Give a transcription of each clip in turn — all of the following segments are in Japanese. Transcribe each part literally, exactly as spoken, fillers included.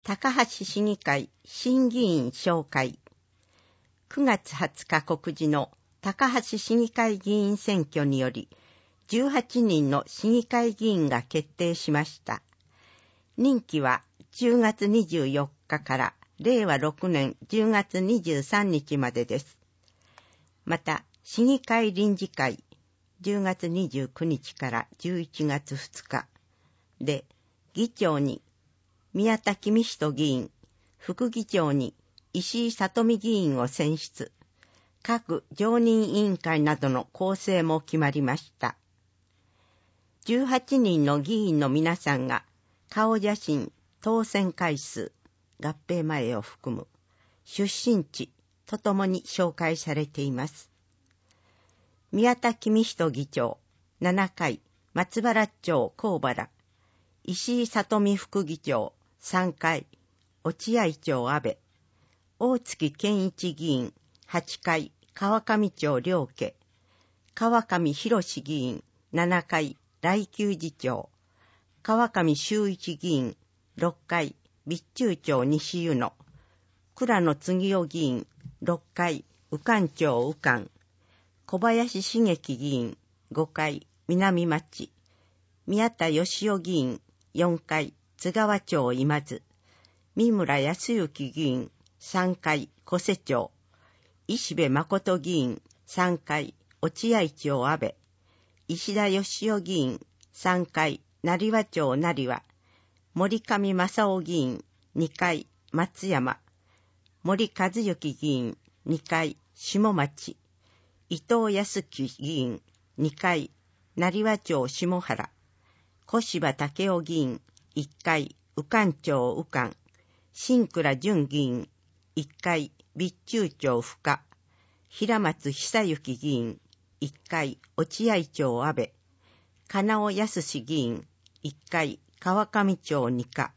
高橋市議会新議員紹介。くがつはつか告示の高橋市議会議員選挙により、じゅうはちにんの市議会議員が決定しました。任期はじゅうがつにじゅうよっかかられいわろくねんじゅうがつにじゅうさんにちまでです。また、市議会臨時会じゅうがつにじゅうくにちからじゅういちがつふつかで、議長に宮田公仁議員、副議長に石井里美議員を選出。各常任委員会などの構成も決まりました。じゅうはちにんの議員の皆さんが顔写真、当選回数、合併前を含む出身地とともに紹介されています。宮田公仁議長、ななかい、松原町高原、石井里美副議長、さんかい、落合町安倍、大月健一議員、はちかい、川上町両家、川上博議員、ななかい、来久次長、川上修一議員、ろっかい、備中町西湯野、倉野次夫議員、ろっかい、宇官町宇官、小林茂樹議員、ごかい、南町、宮田義夫議員、よんかい、津川町今津、三村康之議員、さんかい、小瀬町、石部誠議員、さんかい、落合町安倍、石田義夫議員、さんかい、成羽町成羽、森上正夫議員、にかい、松山、森和幸議員、にかい、下町、伊藤康樹議員、にかい、成羽町下原、小柴武夫議員、いっかい、宇官町宇官、新倉淳議員、いっかい、備中町深、平松久幸議員、いっかい、落合町安倍、金尾康議員、いっかい、川上町二課。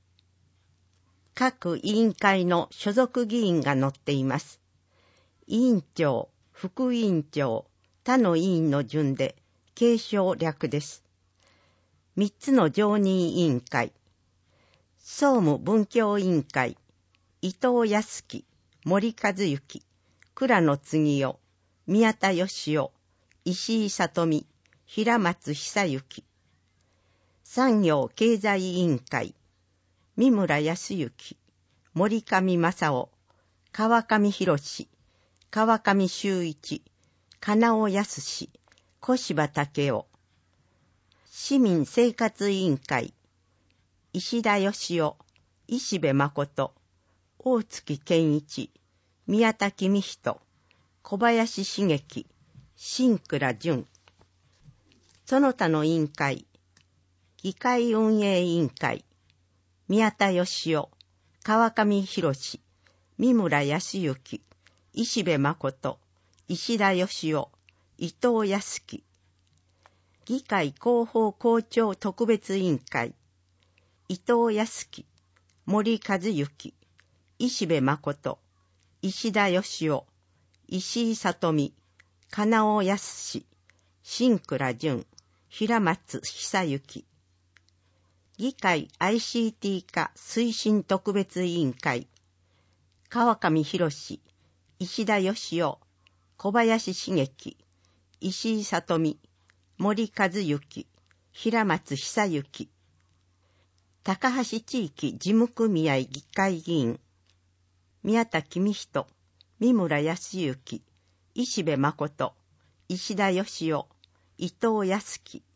各委員会の所属議員が載っています。委員長、副委員長、他の委員の順で、継承略です。三つの常任委員会。総務文教委員会、伊藤康樹、森和幸、倉野次夫、宮田義夫、石井里美、平松久幸。産業経済委員会、三村康之、森上正夫、川上博、川上修一、金尾康、小柴武夫。市民生活委員会、石田義夫、石部誠、大月健一、宮田公仁、小林茂樹、新倉淳。その他の委員会、議会運営委員会、宮田義夫、川上博、三村康之、石部誠、石田義夫、伊藤康樹。議会広報校長特別委員会、伊藤康樹、森和幸、石部誠、石田義夫、石井里美、金尾康、新倉淳、平松久幸。議会 アイシーティー 化推進特別委員会、川上博、石田義夫、小林茂樹、石井里美、森和幸、平松久幸。高橋地域事務組合議会議員、宮田公仁、三村康之、石部誠、石田義夫、伊藤康樹。